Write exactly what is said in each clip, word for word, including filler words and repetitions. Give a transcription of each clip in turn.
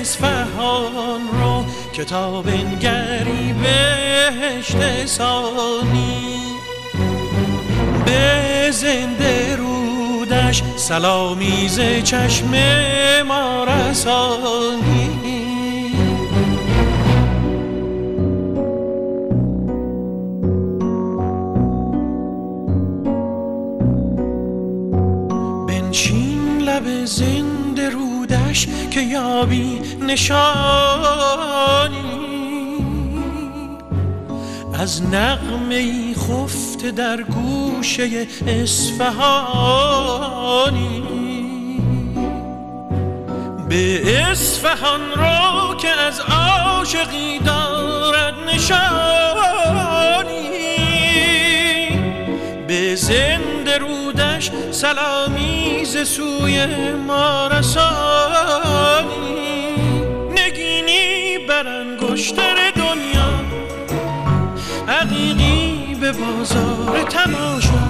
اصفهان رو که تا بنگری بهشت ثانی، به زنده رودش سلامی ز چشم ما رسانی. بنشین لب زنده رودش که یابی نشانی از نغمه‌ای خفته در گوشه اصفهانی. به اصفهان رو که از عاشقی دارد نشانی، به زنده رودش سلامی ز سوی ما رسانی. نگینی بر انگشتر دنیا، عقیقی به بازار تماشا،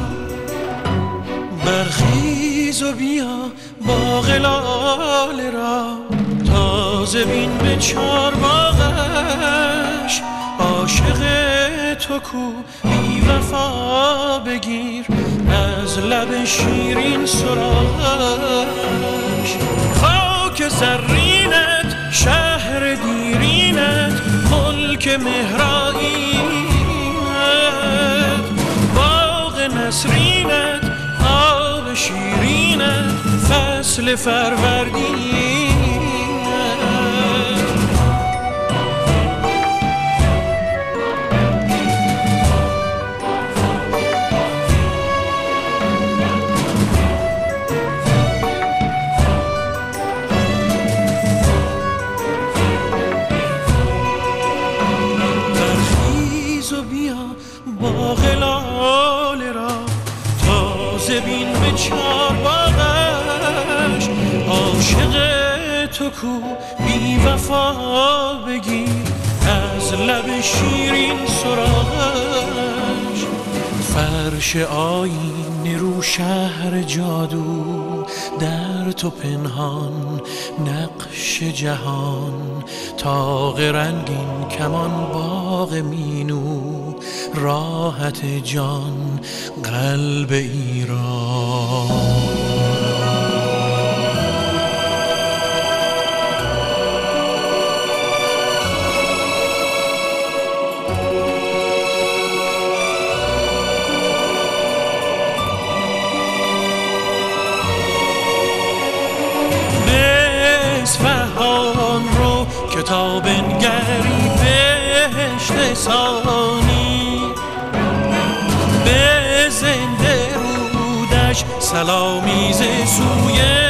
برخیز و بیا باغ لاله را تازه بین به چار باغش. عاشق تو کو بی وفا بگیر از لب شیرین سراغش. خاک زرینت شهر دیرینت ملک مهرائینت، باغ نسرینت آب شیرینت فصل فروردینت. برخیز و بیا باغ لاله را تازه بین به چار باغش. عاشق تو کو بی وفا بگیر از لب شیرین سراغش. فرش آیینه رو شهر جادو در تو پنهان نقش جهان. طاق رنگین کمان باغ مینو راحت جان قلب ایران. اصفهان رو که تا بنگری بهشت ثانی، به زنده رودش سلامی ز سوی